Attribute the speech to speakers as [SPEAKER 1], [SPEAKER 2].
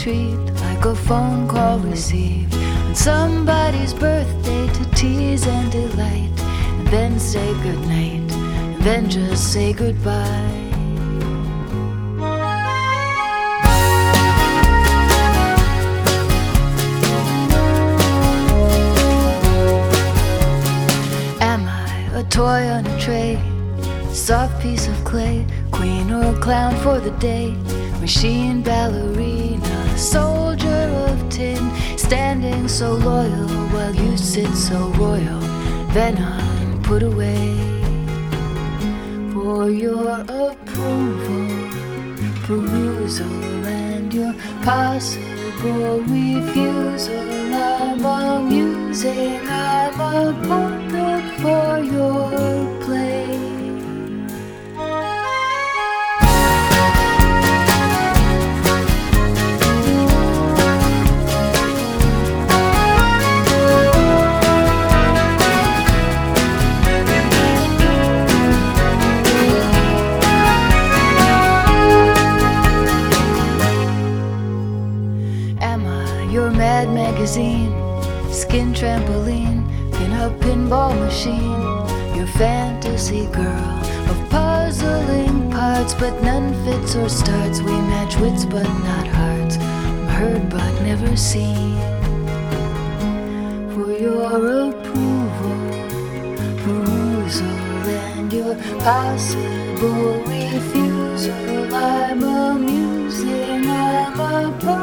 [SPEAKER 1] treat, like a phone call received on somebody's birthday to tease and delight, and then say goodnight, and then just say goodbye. Am I a toy on a tray, soft piece of clay, queen or clown for the day, machine, ballerina, soldier of tin, standing so loyal while you sit so royal, then I'm put away for your approval, perusal, and your possible refusal. I'm amusing, I'm a puppet for your play. Your mad magazine, skin trampoline, pin-up pinball machine, your fantasy girl of puzzling parts, but none fits or starts. We match wits but not hearts. I'm heard but never seen. For your approval, perusal, and your possible refusal, I'm amusing, I'm a